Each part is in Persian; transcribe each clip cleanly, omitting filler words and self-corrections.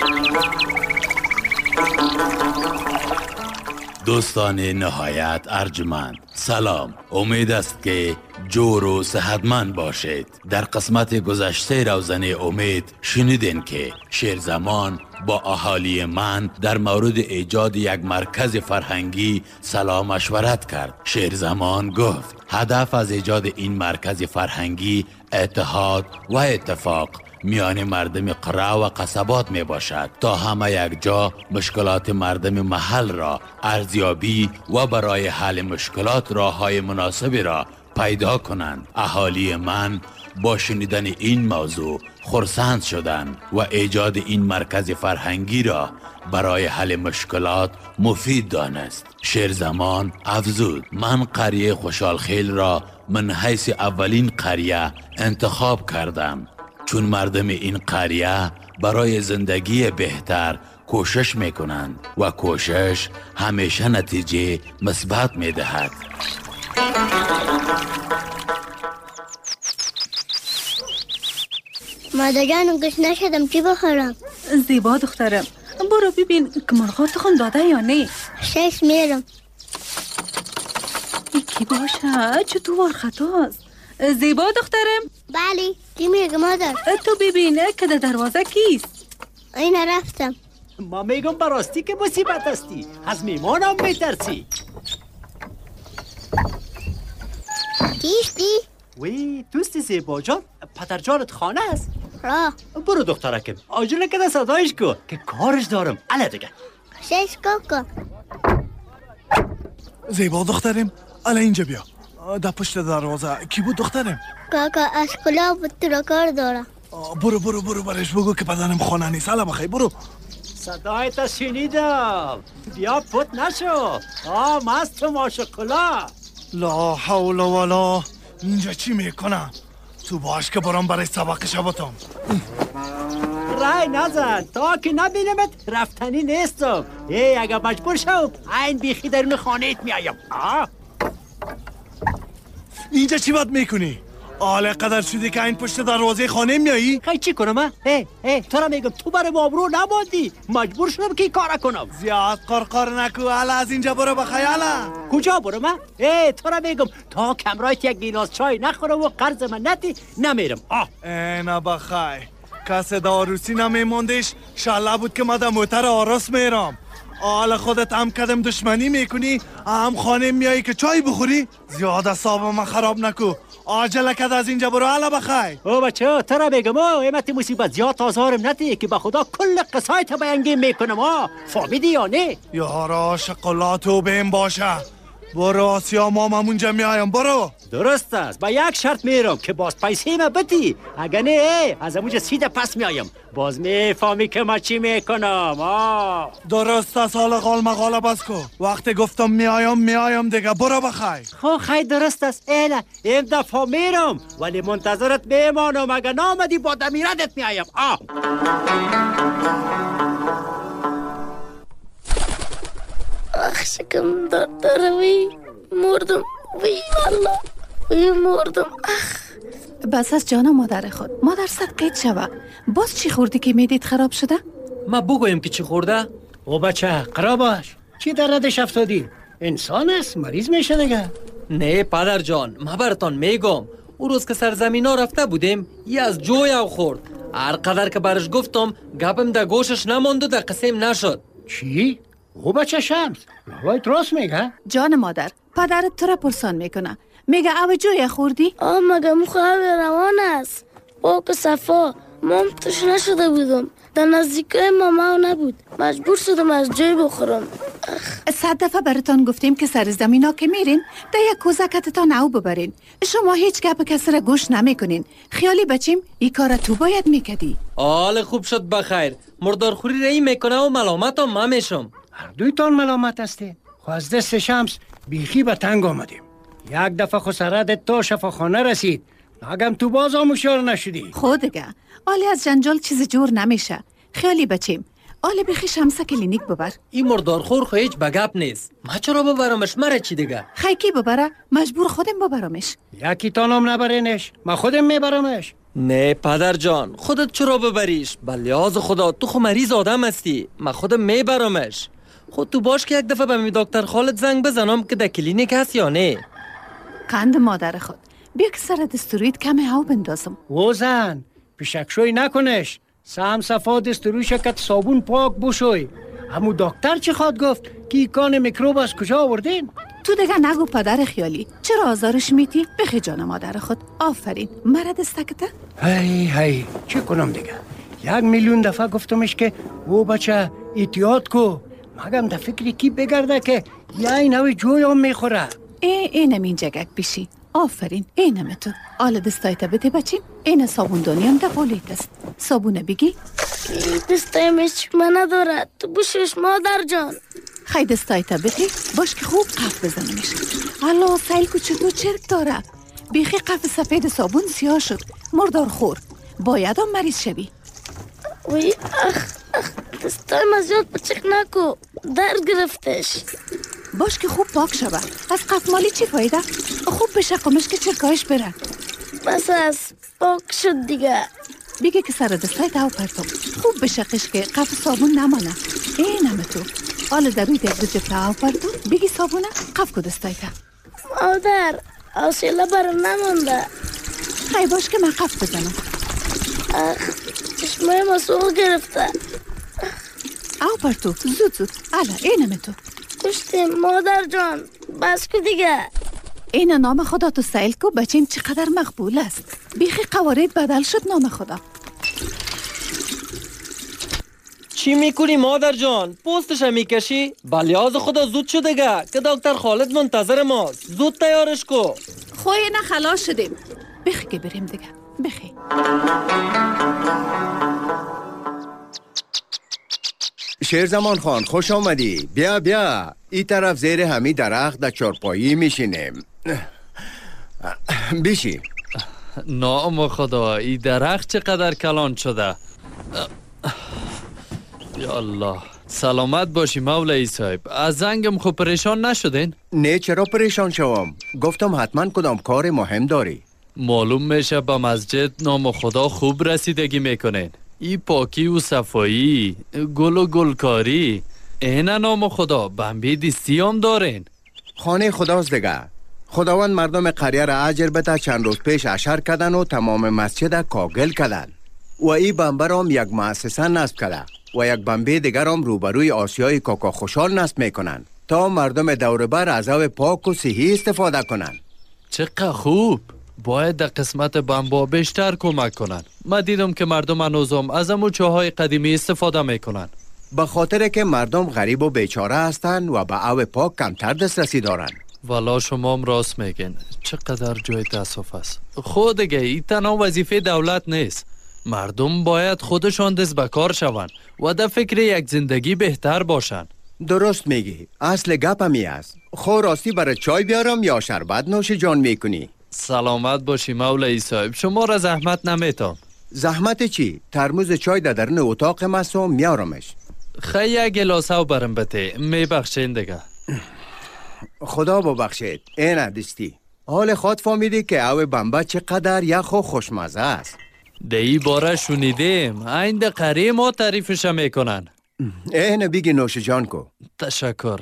دوستان نهایت ارجمند، سلام. امید است که جور و صحتمند باشید. در قسمت گذشته روزنه امید شنیدین که شیرزمان با اهالی من در مورد ایجاد یک مرکز فرهنگی سلام مشورت کرد. شیرزمان گفت هدف از ایجاد این مرکز فرهنگی اتحاد و اتفاق میان مردم قره و قصبات می باشد تا همه یک جا مشکلات مردم محل را ارزیابی و برای حل مشکلات راههای مناسبی را پیدا کنند. اهالی من با شنیدن این موضوع خرسند شدند و ایجاد این مرکز فرهنگی را برای حل مشکلات مفید دانست. شیرزمان افزود من قریه خوشحالخیل را من حیث اولین قریه انتخاب کردم، چون مردم این قریه برای زندگی بهتر کوشش میکنند و کوشش همیشه نتیجه مثبت میدهد. مادرجان گشنه شدم، چی بخورم؟ زیبا دخترم، برو ببین که مرغا تخم داده یا نه. شش میرم. یکی باشه چطور خطاست. زیبا دخترم. بله، چی میگه مادر؟ تو ببین که در دروازه کیست؟ این رفتم. ما میگم براستی که مصیبت هستی، از میمانم میترسی. کیستی؟ وی توستی زیبا جان، پدرجانت خانه است. را برو دخترکم، آجوله که صدایش کو که کارش دارم. اله دیگه شش کاکا. زیبا دخترم، اله اینجا بیا. در پشت دروازه کی بود دخترم؟ کاکا اشکلا بود، تو را کار داره. برو برش بگو که بدنم خانه نیست. اله بخیر برو. صدایت شنیدم، بیا پت نشو. مست ماشاءالله. لا حول ولا. اینجا چی میکنه؟ تو باش که برام برای سبق شباتم. رای نزن تا که نبینمت رفتنی نیستم. اگه مجبور شم این بیخی درون خانهت میایم. اینجا چی باید میکنی؟ آله قدر شدی که این پشت دروازه خانه میایی؟ خیلی چی کنم؟ تو را میگم تو برای مابرو نبادی، مجبور شدم که کارا کنم. زیاد قرقر نکو. اله از اینجا برو بخیر. اله کجا برم؟ تو را میگم تا کمرایت یک گیلاس چای نخورم و قرض من ندی نمیرم. نه بخیر. کس داروسی نمیموندش. شله بود که من در موتر آراس میرم. حالا خودت هم کدم دشمنی میکنی، هم خانه میایی که چای بخوری. زیاد اصاب من خراب نکو. عجله کد از اینجا برو. اله بخیر. بچه تو را میگم ایمت مصیبت زیاد تازارم ندی که به خدا کل قصایت بیانگی میکنم. فهمیدی یا نه؟ یارا شقلاتو بهم باشه. برو آسیا، ما اونجا میایم. برو. درست است، با یک شرط میرم که باز پیسه ما بدی. اگه نه از اونجا سیده پس میایم. باز میفهمی که ما چی میکنم. درست است. حالا قال مقاله بس کو. وقتی گفتم میایم دیگه. برو بخیر. خیلی درست است. این دفعه میرم ولی منتظرت میمانم. اگه نامدی با دمیردت میایم. شکم داره. وی مردم. وی والله وی مردم. بس از جانا مادر خود. مادر صدقیت شوه. باز چی خوردی که میدید خراب شده؟ ما بگویم که چی خورده؟ بچه قرار باش. چی در ردش افتادی؟ انسان است، مریض میشه دیگه. نه پدر جان، ما براتون میگم اون روز که سرزمین ها رفته بودیم یه از جوی خورد. هر قدر که برش گفتم گپم در گوشش نماند و در قسم نشد. چی؟ بچه شمس وایت راست میگه؟ جان مادر، پدرت تو را پرسان میکنه. میگه او جوی خوردی؟ مگه مخواه روان است. با که صفا مام توش نشده بودم. در نزدیکای ماما نبود. مجبور شدم از جای بخورم. 100 دفعه براتون گفتیم که سر زمین ها که میرین در یک کوزکتتان او ببرین. شما هیچ گپ کسی را گوش نمیکنین. خیالی بچیم این کار تو باید میکدی. حال خوب شد بخیر. مردارخوری رایی میکنه و ملامت هم ما میشم. هر دویتان ملامت هستی. خو از دست شمس بیخی به تنگ آمدیم. یک دفعه خسرت تا شفاخانه رسید. ناگم تو باز آموشار نشدی. خود دیگه آلی از جنجال چیز جور نمیشه. خیالی بچیم آلی بخی شمسه کلینیک ببر. این مردارخور خو هیچ بگپ نیست. ما چرا ببرمش؟ مره چی دیگه؟ خیکی ببره؟ مجبور خودم ببرمش. یکی تانم نبرینش، ما خودم میبرمش. نه پدر جان، خودت چرا ببریش؟ بلیاز خدا، تو خو مریض آدم هستی، من خودم میبرمش. خود تو باش که یک دفعه به می دکتر خالد زنگ بزنم که در کلینیک هست یا نه. قند مادر خود، بیا که سر دستوریت کم هاو بندازم. وزن پیشکشوی نکنش. سهم صفا دستوری شکت صابون پاک بشوی. همو دکتر چی خواد گفت که ایکان میکروب از کجا آوردین؟ تو دیگه نگو پدر خیالی، چرا آزارش میتی؟ بخی جان مادر خود. آفرین، مرد استکته؟ هی چی کنم دیگه؟ 1,000,000 دفعه گفتمش که او بچه احتیاط کو. مگم در فکری کی بگرده که یه این هوی جوی هم میخوره. اینم این جگک بیشی. آفرین، اینم تو. آل دستایت بده بچیم. این صابوندانی هم در قولیت است. صابونه بگی؟ دستایم هیچ من نداره. تو بوشش مادر جان. خیلی دستایت بده باش که خوب قف بزنمش. الله سیل کو چطور چرک داره. بیخی قف سفید صابون سیاه شد. مردار خور. باید هم مریض شوی. وی اخ دستایم از یاد بچک نکو. در گرفتش. باش که خوب پاک شوه. از قف مالی چی فایده؟ خوب بشقمش که چرکایش بره. بس از پاک شد دیگه. بگه که سر دستایت او پرتم. خوب بشقش که قف صابون نمانه. اینم تو. حالا دروی دیگ دو جفته او پرتم. بگی صابونه قف کو دستایت. مادر حوصله برام نمونده. خیلی باش که من قف بزنم. چشمای ما سوق گرفته. او پرتو زود الا اینم تو. کشتیم مادر جان. بس که دیگه. این نام خدا تو سیل کو بچیم چقدر مقبول است. بیخی قوارید بدل شد نام خدا. چی میکنی مادر جان؟ پوستش هم میکشی؟ بلیاز خدا زود شده گه که دکتر خالد منتظر ماست. زود تیارش کو. خوی نه خلاص شدیم. بخی که بریم دیگه. بخی. شیرزمان خان خوش آمدی. بیا این طرف زیر همی درخت در چارپایی میشینیم. بیشی. نام خدا این درخت چقدر کلان شده. یا الله سلامت باشی مولای صاحب. از زنگم خوب پریشان نشدین؟ نه چرا پریشان شوم؟ گفتم حتما کدام کار مهم داری. معلوم میشه به مسجد نام خدا خوب رسیدگی میکنین. ای پاکی و صفایی، گل و گلکاری، این نام خدا بمبی دیستی هم دارین. خانه خداست دیگه. خداوند مردم قریه را اجر بده. چند روز پیش اشر کردن و تمام مسجد کاگل کردن و این بمبر هم یک مؤسسه نصب کرده و یک بمبی دیگر هم روبروی آسیای کاکا خوشحال نصب میکنن تا مردم دوربر از آب پاک و صحی استفاده کنن. چقدر خوب. باید در قسمت بمبا بیشتر کمک کنن. من دیدم که مردم هنوزم از امو چاهای قدیمی استفاده میکنن. به خاطر که مردم غریب و بیچاره هستن و به آب پاک کمتر دسترسی دارن. والا شما هم راست میگین. چقدر جای تاسف است. خود دیگه این تنها وظیفه دولت نیست. مردم باید خودشان دست به کار شون و در فکر یک زندگی بهتر باشن. درست میگی. اصل گپ همی است. خو راستی برای چای بیارم یا شربت نوش جان میکنی؟ سلامت باشی مولای صاحب. شما را زحمت نمیتم. زحمت چی؟ ترموز چای در درون اتاق مستم میارمش. خیلی یک گلاسه و برم بته. میبخشین دیگه. خدا ببخشید. این ندستی. حال خود فهمیدی که او بمبه چقدر یخ و خوشمزه است. دی باره شنیدیم. این ده قریه ما تعریفش میکنن. این بگی نوش جان کو. تشکر.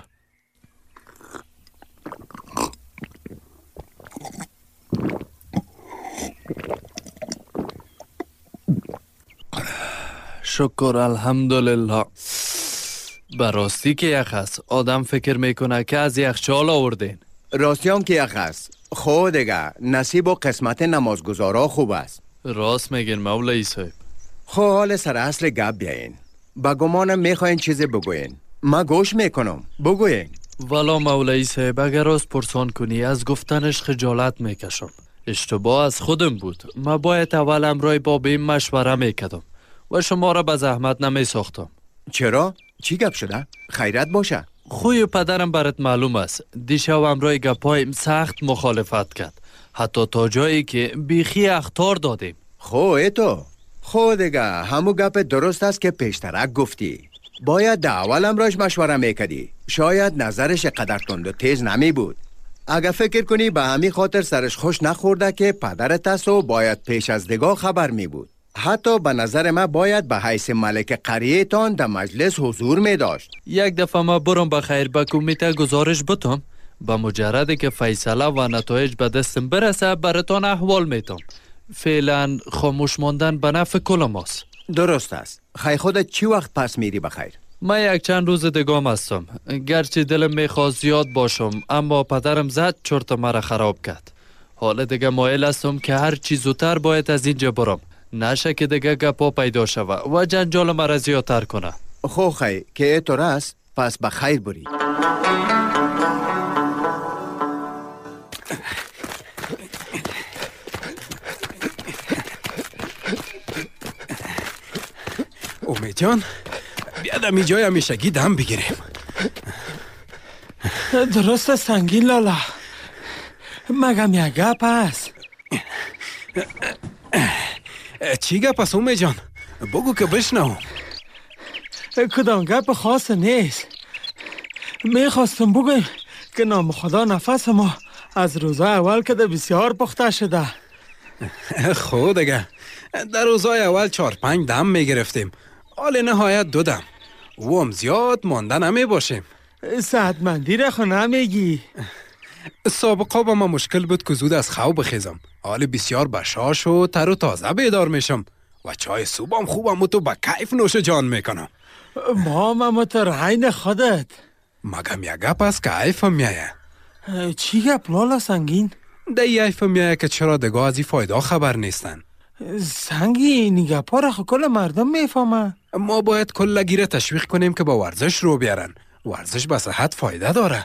شکر الحمدلله. براستی که یخ است. آدم فکر میکنه که از یخچال آوردین. راستی هم که یخ است. خود دیگه نصیب و قسمت نمازگزارا خوب است. راست میگین مولای صاحب. خو حال سر اصل گپ بیاین. با گمانم میخواین چیزی بگوین. ما گوش میکنم. بگوین. والا مولای صاحب اگر از پرسان کنی از گفتنش خجالت میکشم. اشتباه از خودم بود. ما باید اول امرای بابیم مشوره میکدم و شما را به زحمت نمیساختم. چرا؟ چی گپ شده؟ خیرت باشه. خوی پدرم برات معلوم است. دیشب امرای گپایم سخت مخالفت کرد. حتی تا جایی که بیخی اخطار دادیم. خو خو دیگه همو گپ درست است که پیشترک گفتی. باید در اول امراش مشوره میکدی. شاید نظرش قدر تند و تیز نمی بود. اگه فکر کنی به همین خاطر سرش خوش نخورده که پدرت است و باید پیش از دگاه خبر می بود. حتی به نظر من باید به حیث ملک قریه تان در مجلس حضور می داشت. یک دفعه ما برم بخیر به کمیته گزارش بتم. با مجرد که فیصله و نتایج به دستم برسه براتان احوال میتم. فعلا خاموش ماندن به نفع کل ماست. درست است. خیلی خودت چی وقت پس میری بخیر؟ من یک چند روز دگام هستم. گرچه دلم میخواست زیاد باشم اما پدرم زد چرت مرا خراب کرد. حالا دیگه مایل هستم که هر چی زودتر باید از اینجا برم. نشه که دیگه گپا پیدا شوه و جنجال مرا زیادتر کنه. خو خی که اینطور است پس بخیر بری. امید جان بیا دمی جای همیشگی دم بگیریم. درست سنگین لالا، مگم یک گپ هست؟ چی گپ است امید جان؟ بگو که بشنوم. کدام گپ خاص نیست. میخواستم بگویم که نام خدا نفس ما از روزای اول که بسیار پخته شده. خود دیگه در روزای اول 4-5 دم میگرفتیم، حال نهایت 2 دم. او هم زیاد مانده نمی باشیم. صحتمندی را خو نمیگی؟ سابقا با ما مشکل بود که زود از خواب بخیزم، حال بسیار بشاش و تر و تازه بیدار میشم و چای صبحم خوبم و تو با کیف نوش جان میکنم. ما تر عین خودت. مگم یک گپ است که عیفم میایه. چی گپ لالا سنگین؟ ده عیفم میایه که چرا دیگه از این فایده خبر نیستن. سنگین این گپا را خو کل مردم میفهمه. ما باید کل گیره تشویق کنیم که با ورزش رو بیارن. ورزش به صحت فایده داره.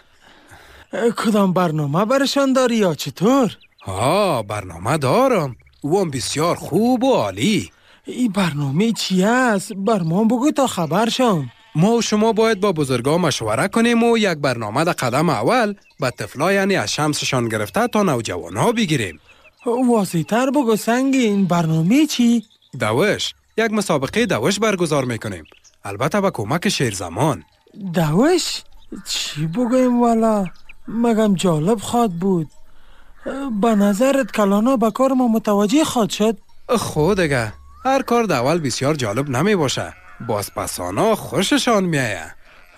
کدام برنامه برشان داری یا چطور؟ برنامه دارم، او هم بسیار خوب و عالی. این برنامه چی است؟ بر ما بگو تا خبر شم. ما و شما باید با بزرگا مشوره کنیم و یک برنامه در قدم اول به طفلا یعنی از شمسشان گرفته تا نوجوان ها بگیریم. واضح تر بگو سنگین، برنامه چی؟ دوش، یک مسابقه دوش برگزار میکنیم، البته با کمک شیرزمان. دوش؟ چی بگویم والا؟ مگم جالب خواد بود. به نظرت کلانا به کار ما متوجه خواد شد؟ خود دیگه هر کار در اول بسیار جالب نمی باشه، باز پسانا خوششان میایه.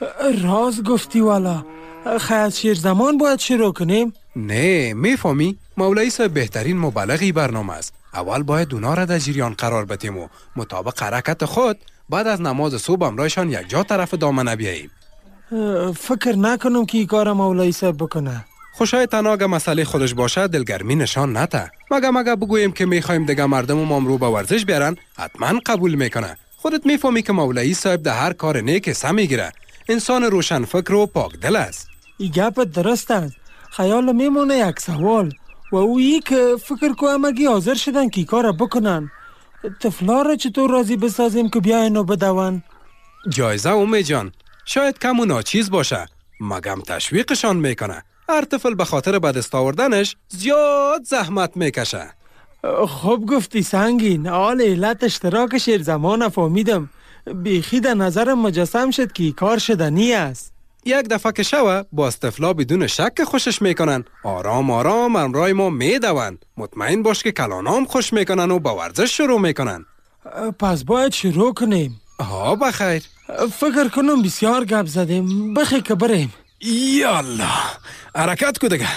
راز گفتی والا. خیلی شیرزمان باید شروع کنیم؟ نه میفهمی؟ مولوی صاحب بهترین مبلغی برنامه است. اول باید اونا را در جریان قرار بدیم و مطابق حرکت خود بعد از نماز صبح امرایشان یک جا طرف دامنه بیاییم. فکر نکنم که این کار مولوی صاحب بکنه. خوشای تناگه مسئله خودش باشه دلگرمی نشان نته. مگه بگوییم که میخوایم دیگه مردم رو به ورزش بیارن حتما قبول میکنه. خودت میفهمی که مولوی صاحب ده هر کار نیک سم میگیره. انسان روشن فکر و پاک دل است. این گپ درست است. خیال میمونه یک سوال و اویی که فکر کنم اگه حاضر شدن که کار بکنن طفلا را چطور راضی بسازیم که بیاین و بدون؟ جایزه امید جان شاید کم و ناچیز باشه، مگم تشویقشان میکنه. هر طفل به خاطر به دست آوردنش زیاد زحمت میکشه. خوب گفتی سنگین. حال علت اشتراک شیرزمان فهمیدم. بیخی در نظرم مجسم شد که کار شدنی است. یک دفعه که شوه باز طفلا بدون شک خوشش میکنن. آرام آرام امرای ما میدون. مطمئن باش که کلانام خوش میکنن و با ورزش شروع میکنن. پس باید شروع کنیم. بخیر. فکر کنم بسیار گپ زدیم. بخیر که بریم. یالا حرکت کو دیگه.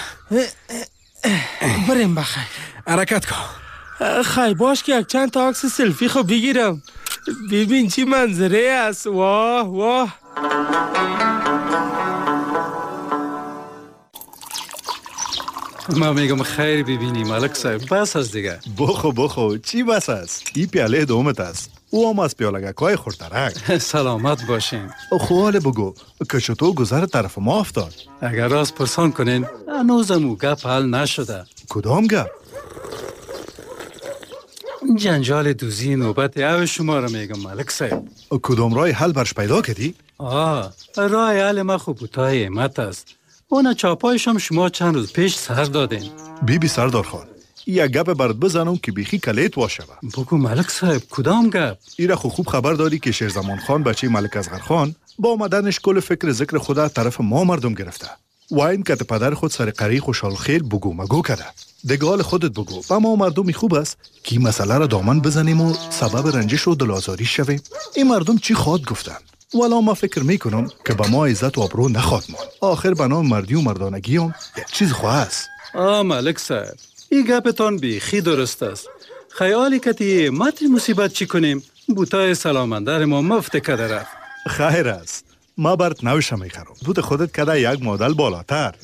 بریم بخیر. حرکت کو. خیلی باش که یک چند تا عکس سلفی خو بگیرم. ببین چی منظره است. واه واه. ما میگم خیر ببینی ملک صاحب، بس از دیگه. بخو چی بس است؟ این پیاله دومت است. او هم از پیالگه کای خورترک. سلامت باشین. حال بگو که چطور گذر طرف ما افتاد؟ اگر راست پرسان کنین هنوزم او گپ حل نشده. کدام گپ؟ جنجال دوزی نوبت او شما را میگم ملک صاحب. کدام رای حل برش پیدا کردی؟ رای حل ما خوبوتای امت است. اون چاپایشم شما چند روز پیش سر دادین. بی سردار خان، یک گپ برات بزنم که بیخی کلیت واشه. بگو ملک صاحب کدام گپ؟ ایره خوب خبر داری که شیرزمان خان بچه ملک اصغر خان با آمدنش کل فکر ذکر خدا طرف ما مردم گرفته. و این که پدر خود سر قری خوشحال خیل بگو مگو کرده. دیگه حال خودت بگو و ما مردمی خوب است که این مسئله را دامن بزنیم و سبب رنجش و دلازاری شویم. این مردم چی خواد گفتن؟ ولی ما فکر میکنم که به ما عزت و ابرو نخواد ماند. آخر به نام مردی و مردانگی هم یک چیز خواه است. ملک صاحب، این گپتان بیخی درست است. خیالی کتی مات مصیبت چی کنیم؟ بوتای سلامندر ما مفت کده رفت. خیر است. ما برات نوشم میخرم. بوت خودت کده یک مدل بالاتر.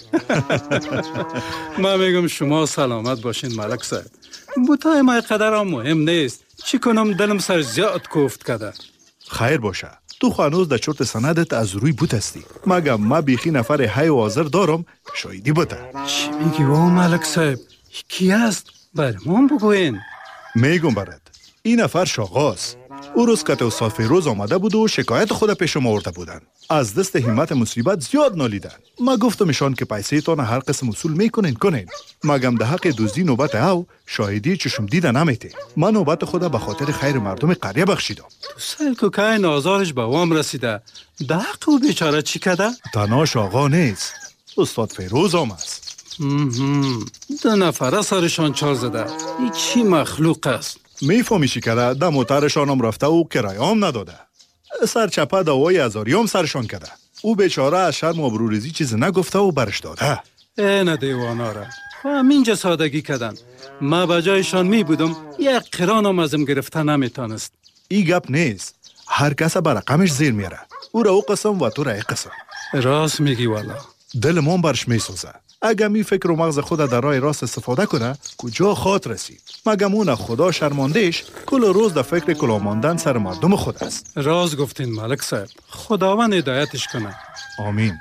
ما میگم شما سلامت باشین ملک صاحب. بوتای ما قدر هم مهم نیست. چی کنم دلم سر زیاد کوفت کده. خیر باشه. تو خانوز در چرت سندت از روی بوت هستی. مگم ما بیخی نفر حی و حاضر دارم شایدی بوده. چی میگی او ملک صاحب؟ کی است؟ برمان بگوین. میگم برات. این نفر شاغاست. او روز که استاد فیروز آمده بود و شکایت خود پیش ما آورده بودن. از دست همت مصیبت زیاد نالیدن. ما گفتمشان که پیسه تان هر قسم وصول میکنین کنین. مگم ده حق دزدی نوبت او شاهدی چشم دیده نمیته. من نوبت خود به خاطر خیر مردم قریه بخشیدم. تو سل که که نازارش به وام رسیده. ده حق او بیچاره چی کده؟ تناش آقا نیست. استاد فیروز هم است. ده نفره سرشان چار زده. این چی مخلوق است؟ میفهمی چی کرده؟ ده موترشان هم رفته و کرایه هم نداده. سر چپه دوای هزاری هم سرشان کرده. او بیچاره از شرم و ابروریزی چیز نگفته و برش داده. نه دیواناره. همینجا سادگی کردن. ما به جایشان می بودم یک قرانم ازم گرفته نمیتانست. ای گپ نیست. هر کس به رقمش زیر میره. او را او قسم و تو را ای قسم. راست میگی والا. دل من برش میسوزه. اگه می فکر و مغز خود در راه راست استفاده کنه کجا خاط رسید. مگم اون خدا شرماندهش کل روز در فکر کلا ماندن سر مردم خود است. راست گفتین ملک صاحب. خداوند هدایتش کنه. آمین.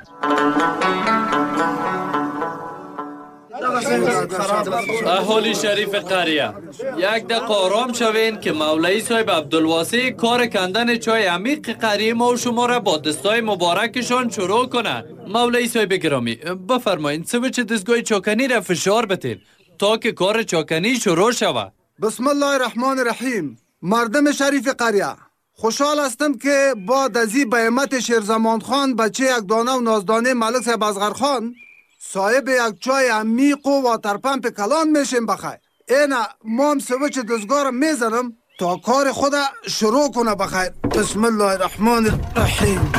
اهالی شریف قریه، یک دقیقه آرام شوین که مولوی صاحب عبدالواسع کار کندن چای عمیق قریه ما و شما را با دستای مبارکشان شروع کنند. مولوی صاحب گرامی بفرمایید سویچ دستگاه چاکنی را فشار بدین تا که کار چاکنی شروع شود. بسم الله الرحمن الرحیم. مردم شریف قریه، خوشحال هستم که با دزی به همت شیرزمان خان بچه یک دانه و نازدانه ملک صاحب اصغر خان صاحب یک چای عمیق و واتر پمپ کلان میشیم بخیر. اینا ما هم سویچ دستگاه را میزنم تا کار خود شروع کنه بخیر. بسم الله الرحمن الرحیم.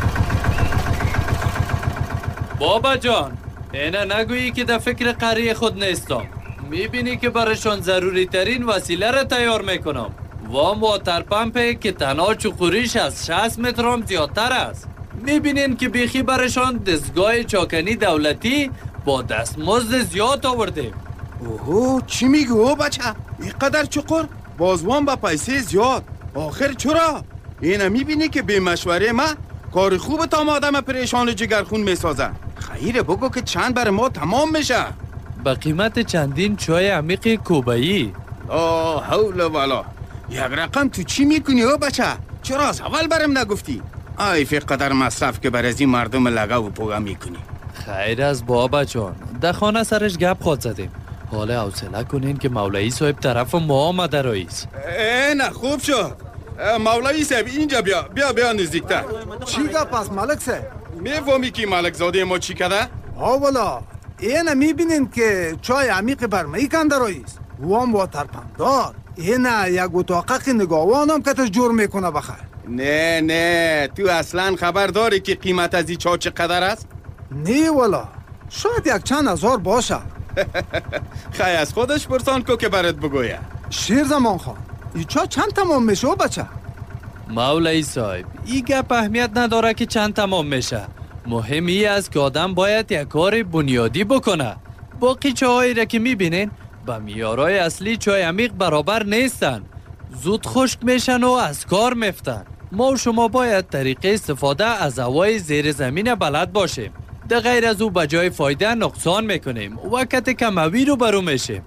بابا جان اینا نگویی که در فکر قریه خود نیستم. میبینی که برشان ضروری ترین وسیله را تیار میکنم. وام واتر پمپ که تنها چقوریش از 60 متر هم زیادتر است. میبینین که بیخی برشان دستگاه چاکنی دولتی با دستمزد زیاد آورده. اوه چی میگو او بچه؟ اینقدر چقور؟ بازوان با پیسه زیاد. آخر چرا؟ اینا میبینی که به مشوره ما کار خوب تا آدم پریشان جگرخون میسازن. خیره بگو که چند بر ما تمام میشه. با قیمت چندین چای عمیق کوبایی. لا حول ولا. یک رقم تو چی میکنی او بچه؟ چرا از اول برم نگفتی؟ آی فقدر مصرف که بر از این مردم لگا و پوگا میکنی. خیر از بابا جان در خانه سرش گپ خود زدیم. حالا حوصله کنین که مولوی صاحب طرف ما آمده رئیس. نه خوب شد. مولوی صاحب اینجا بیا نزدیکتر. چی گپ است ملک صاحب؟ میفهمی که ملک زاده ما چی کده؟ والا اینا میبینین که چای عمیق برمایی کنده رئیس. وام واتر پمپ دار. اینا یک اتاقق نگاوان هم که جور میکنه بخیر. نه تو اصلا خبر داری که قیمت از این چا چقدر است؟ نه والا شاید یک چند هزار باشه. خیلی از خودش پرسان کو که برات بگویه. شیرزمان خان این چا چند تمام میشه و بچه؟ مولوی صاحب این گپ اهمیت نداره که چند تمام میشه. مهمی است که آدم باید یک کار بنیادی بکنه. باقی چاهایی را که میبینین با میارای اصلی چای عمیق برابر نیستن. زود خشک میشن و از کار میفتن. ما و شما باید طریقه استفاده از هوای زیر زمین بلد باشیم. در غیر از او به جای فایده نقصان میکنیم. وقت کموی رو برو میشیم.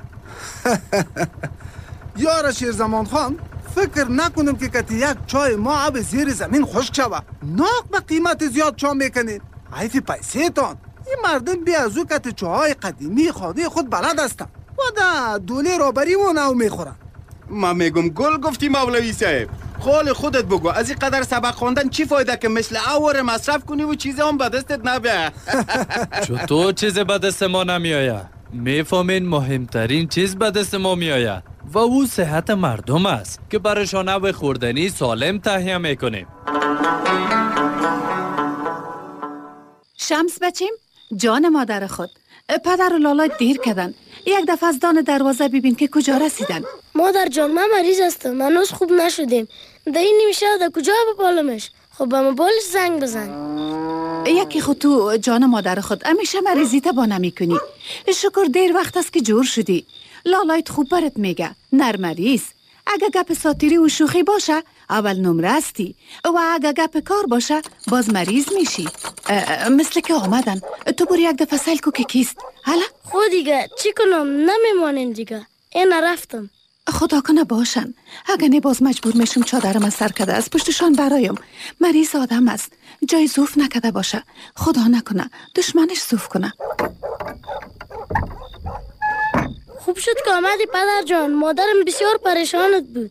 یار شیرزمان خان فکر نکنم که کتی یک چای ما آب زیر زمین خشک شوه. ناق به قیمت زیاد چا میکنید. حیف پیسه تان. این مردم بی از او کتی چاهای قدیمی خاده خود بلد هستن و ده دوله رابری و نو میخورن. ما میگم گل گفتی مولوی صاحب. قول خودت بگو از این قدر سبق خواندن چی فایده که مثل اور مصرف کنی و چیزی هم به دستت نبیه. چطور چیز به دست ما نمیآید؟ میفهمین مهمترین چیز به دست ما میآید و او صحت مردم است که برایشان نوع خوردنی سالم تهیه میکنیم. شمس بچیم، جان مادر خود، پدر و لالا دیر کردن. یک دفعه از دان دروازه ببین که کجا رسیدن. مادر جان من مریض هستم، هنوز خوب نشدیم. در این نمیشه در کجا بپالمش؟ خب به موبایلش زنگ بزن. یکی خود تو جان مادر خود همیشه مریضیت با نمی کنی. شکر دیر وقت است که جور شدی. لالایت خوب برات میگه نرمریز. اگه گپ ساتیری و شوخی باشه اول نمره استی و اگه گپ کار باشه باز مریض میشی. مثل که آمدن تو برو یک دفعه سیل کو که کیست. حالا خود دیگه چی کنم نمیمانین دیگه. این رفتم. خدا کنه باشن. اگه نه باز مجبور میشم چادرم از سر کده از پشتشان برایم. مریض آدم است، جای زوف نکده باشه. خدا نکنه دشمنش زوف کنه. خوب شد که آمدی پدر جان، مادرم بسیار پریشانت بود.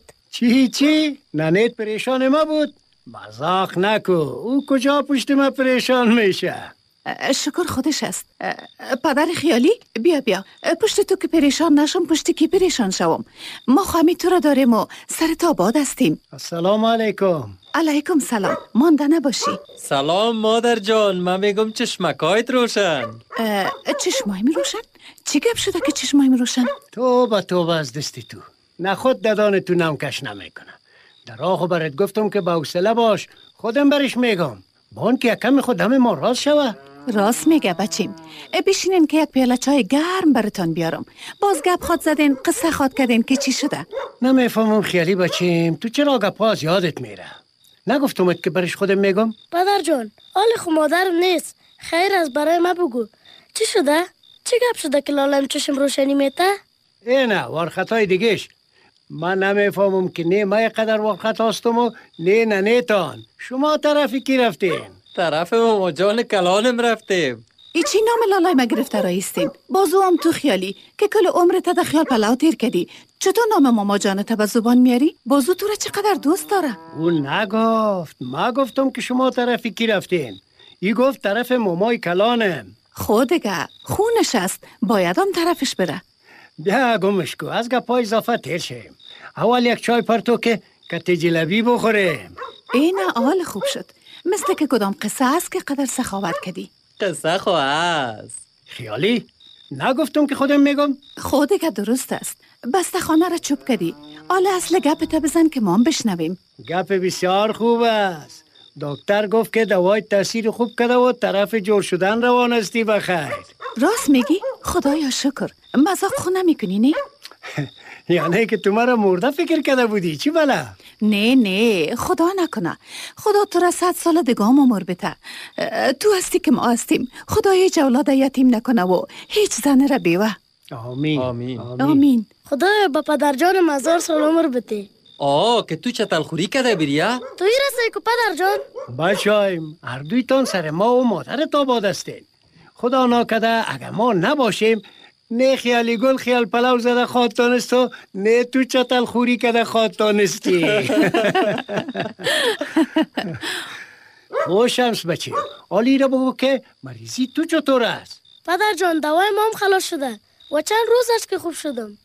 چی؟ ننیت پریشان ما بود؟ مزاق نکو، او کجا پشت ما پریشان میشه؟ شکر خودش است. پدر خیالی بیا پشت تو که پریشان نشم پشت کی پریشان شوم. ما خواهمی تو را داریم و سر تا باد هستیم. السلام علیکم. علیکم سلام، مانده نباشی. سلام مادر جان، من میگم چشمکایت روشن. چشمایم روشن؟ چی گپ شده که چشمایم روشن؟ توبه از دستی تو. نه خود ددان تو نمکش نمیکنه. در راهو برات گفتم که با حوصله باش، خودم برش میگم. بان که یکم خود همه ما راست شوه. راست میگه بچیم. بشینین که یک پیاله چای گرم براتان بیارم. باز گپ خود زدین، قصه خود کردین که چی شده؟ نمیفهمم خیالی بچیم، تو چرا گپاز یادت میره؟ نگفتمت که برش خودم میگم؟ پدر جان حال خو مادرم نیست، خیر از برای ما بگو. چی شده؟ چی گپ شده که لالم چشم روشنی میته؟ نه وارخطای دیگهش. من نمیفهمم که نه ما قدر وارخط هستم و نه تان. شما طرفی کی رفتین؟ طرف ماما جان کلانم رفتیم. ای چی نام لالای ما گرفته رایستین؟ بازو هم تو خیالی که کل عمرت در خیال پلاو تیر کردی. چطور نام ماما جانت به زبان میاری؟ بازو تو را چقدر دوست داره؟ اون نگفت. ما گفتم که شما طرفی کی رفتین. ای گفت طرف مامای کلانم. خودگه خونش است، باید هم طرفش بره. بیا گمش کو، از گپای اضافه تیر شیم. اول یک چای پرتو که کته جلبی بخوریم. این حال خوب شد. مثل که کدام قصه است که قدر سخاوت کردی. قصه خو است. خیالی نگفتم که خودم میگم؟ خودگه درست است. بسته خانه را چوب کردی. حالا اصل گپت بزن که ما هم بشنویم. گپ بسیار خوب است. دکتر گفت که دوای تاثیر خوب کرده و طرف جور شدن روان استی بخیر. راست میگی؟ خدایا شکر. مزاق خو نمیکنی نه؟ یعنی که تو مرا مرده فکر کرده بودی چی بلا؟ نه خدا نکنه. خدا تو را 100 سال دگام عمر بده. تو هستی که ما هستیم. خدا هیچ اولاد یتیم نکنه و هیچ زن را بیوه. آمین. خدایا با پدر جان 1000 سال عمر بده. که تو چه تلخوری کده بریا؟ توی رسه که پدر جان. بچایم هر دویتان سر ما و مادرت آباد هستین. خدا ناکده اگر ما نباشیم نه خیالی گل خیال پلاو زده خواد تانست و نه تو چتل خوری کده خواد تانستی. شمس بچه آلی را بگو که مریضی تو چطور است؟ پدر جان دوای ما هم خلاص شده و چند روز است که خوب شدم.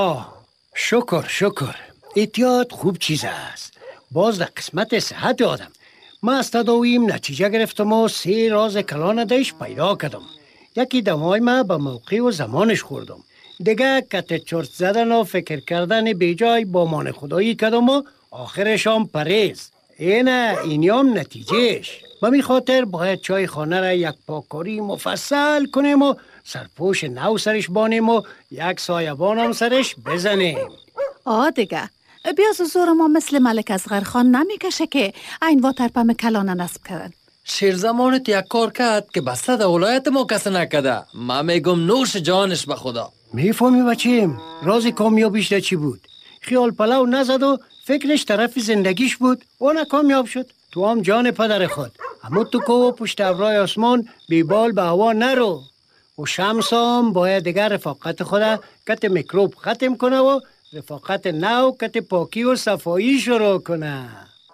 شکر. احتیاط خوب چیز است. باز در قسمت صحت آدم. من از تداویم نتیجه گرفتم و 3 راز کلان دیش پیدا کردم. یکی دمای ما به موقع و زمانش خوردم. دیگه کت چرت زدن و فکر کردن بیجای با مان خدایی کردم و آخرش هم پریز. اینیام نتیجهش. به می خاطر باید چای خانه را یک پاکاری مفصل کنیم و سرپوش نو سرش بانیم و یک سایبان هم سرش بزنیم. دیگه بیا زور ما مثل ملک اصغر خان نمیکشه که این واترپم کلانه نصب کردن. شیرزمانت یک کار کرد که بسته در ولایت ما کسی نکده. من میگم نوش جانش به خدا. میفهمی بچیم راز کامیابیش در چی بود؟ خیال پلاو نزد و فکرش طرف زندگیش بود و کامیاب شد. تو هم جان پدر خود اما تو که پشت ابرای آسمان بیبال به هوا نرو. و شمس هم باید دیگر رفاقت خود کت میکروب ختم کنه و رفاقت نو کت پاکی و صفایی شروع کنه.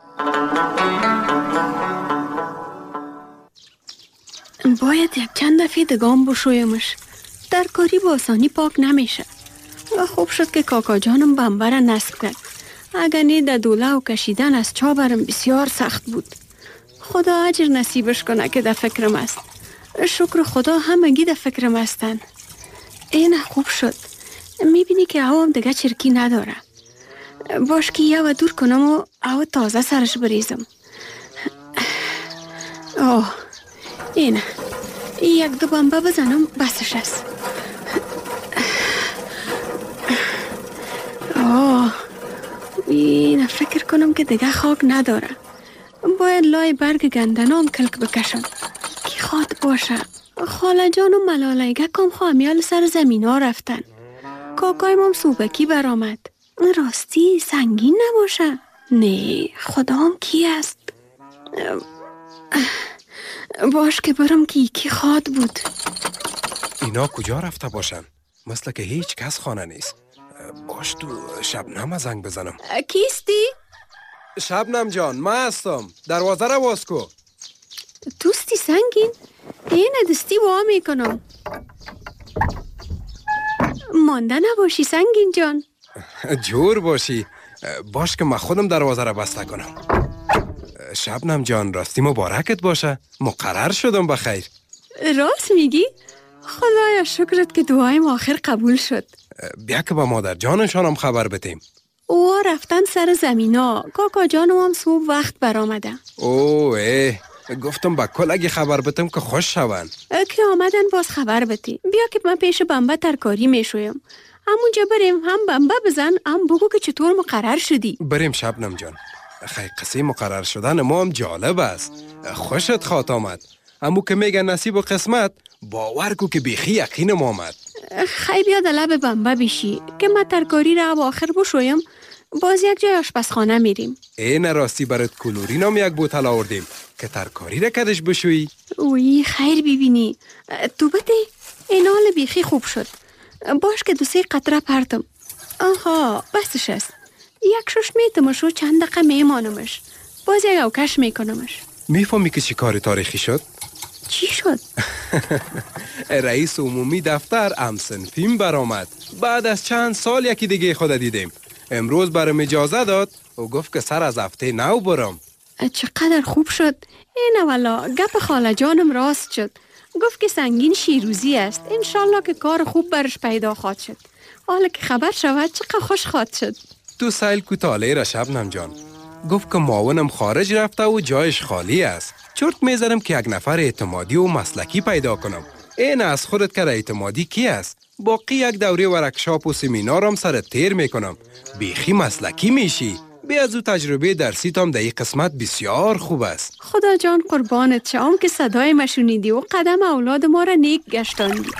باید یک چند دفعه دگام بشویمش. در کاری با آسانی پاک نمیشه. و خوب شد که کاکا جانم بمبر نصب کرد. اگر نه در دوله و کشیدن از چابرم بسیار سخت بود. خدا اجر نصیبش کنه که در فکرم است. شکر خدا همگی در فکرم هستن. این خوب شد. میبینی که هوام دیگه چرکی نداره. باش که یه و دور کنم و هوا تازه سرش بریزم. اینه یک دو بمبه بزنم بسش است. اینه فکر کنم که دیگه خاک نداره. باید لای برگ گندنام کلک بکشم که خواد باشه. خاله جان و ملالیگه کم خوامیال سر زمین ها رفتن. کاکای مام صوبکی برآمد. راستی سنگین نباشه. نه خدام کی است؟ باش که برم که یکی خواد بود. اینا کجا رفته باشن؟ مثل که هیچ کس خانه نیست. باش تو شبنم زنگ بزنم. کیستی؟ شبنم جان من هستم. دروازه رو باز کو. توستی سنگین؟ این دستی با میکنم. مانده نباشی سنگین جان. جور باشی. باش که من خودم دروازه رو بسته کنم. شبنم جان راستی مبارکت باشه. مقرر شدم بخیر. راست میگی؟ خدایا شکرت که دعایم آخر قبول شد. بیا که با مادر جانشانم خبر بتیم. او رفتن سر زمینا. کاکا جانم هم صبح وقت برآمده. گفتم با کلگی خبر بتیم که خوش شون. که آمدن باز خبر بتی. بیا که من پیش بمبه ترکاری میشویم. همونجا بریم هم بمبه بزن هم بگو که چطور مقرر شدی. بریم شبنم جان. خیلی قصه مقرر شدن ما هم جالب است. خوشت خواد آمد. همو که میگن نصیب و قسمت باور کو که بیخی یقینم آمد. خیلی بیا در لب بمبه بشی که من ترکاری را با آخر بشویم. باز یک جای آشپزخانه میریم. این راستی برات کلورین هم یک بوتل آوردیم که ترکاری را کدش بشویی. اوی خیر ببینی. تو بده این حال بیخی خوب شد. باش که 2-3 قطره پرتم. آها بسش است. یک شش میتمش و چند دقیقه میمانمش. باز یک اوکش میکنمش. میفهمی که چی کار تاریخی شد؟ چی شد؟ رئیس عمومی دفتر امسنفیم برآمد. بعد از چند سال یکی دیگه خود دیدیم. امروز برام اجازه داد و گفت که سر از هفته نو برم. چقدر خوب شد. این والا گپ خاله جانم راست شد. گفت که سنگین شیروزی است. انشالله که کار خوب برش پیدا خواهد شد. حالا که خبر شود چقدر خوش خواهد شد. تو سیل کوتاله را شبنم جان. گفت که معاونم خارج رفته و جایش خالی است. چرت میزنم که یک نفر اعتمادی و مسلکی پیدا کنم. این از خودت که اعتمادی کی است؟ باقی یک دوره ورکشاپ و سمینارم سر تیر میکنم. بیخی مسلکی میشی. بی از او تجربه درسی تام در این قسمت بسیار خوب است. خدا جان قربانت شم که صدای ما شنیدی و قدم اولاد ما را نیک گشتاندی.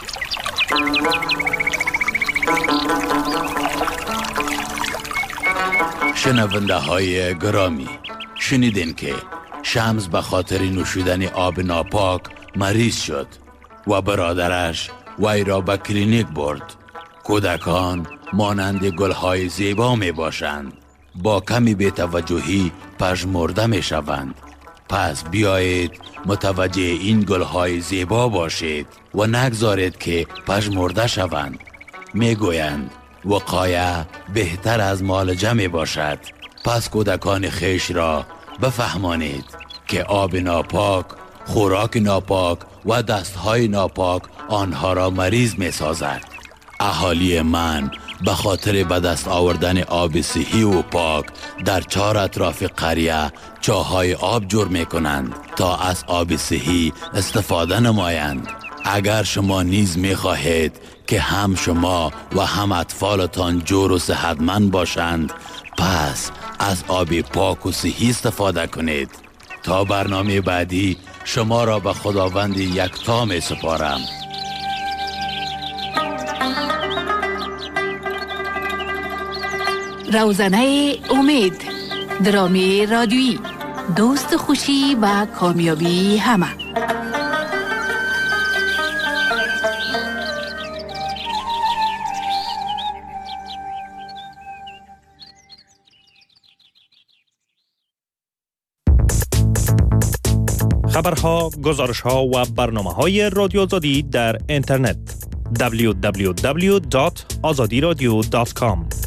شنونده های گرامی، شنیدین که شمس به خاطر نوشیدن آب ناپاک مریض شد و برادرش وی را به کلینیک برد. کودکان مانند گلهای زیبا می باشند. با کمی بی‌توجهی پژمرده می شوند. پس بیایید متوجه این گلهای زیبا باشید و نگذارید که پژمرده شوند. می گویند وقایه بهتر از معالجه می باشد. پس کودکان خیش را بفهمانید که آب ناپاک، خوراک ناپاک و دستهای ناپاک آنها را مریض می سازد. اهالی من به خاطر به دست آوردن آب صحی و پاک در 4 اطراف قریه چاهای آب جور می کنند تا از آب صحی استفاده نمایند. اگر شما نیز می خواهید که هم شما و هم اطفالتان جور و صحتمند باشند، پس از آب پاک و صحی استفاده کنید. تا برنامه بعدی شما را به خداوند یکتا می سپارم. روزنه امید، درامی رادیویی، دوست خوشی و کامیابی همه. خبرها، گزارشها و برنامه‌های رادیو آزادی در اینترنت www.azadiradio.com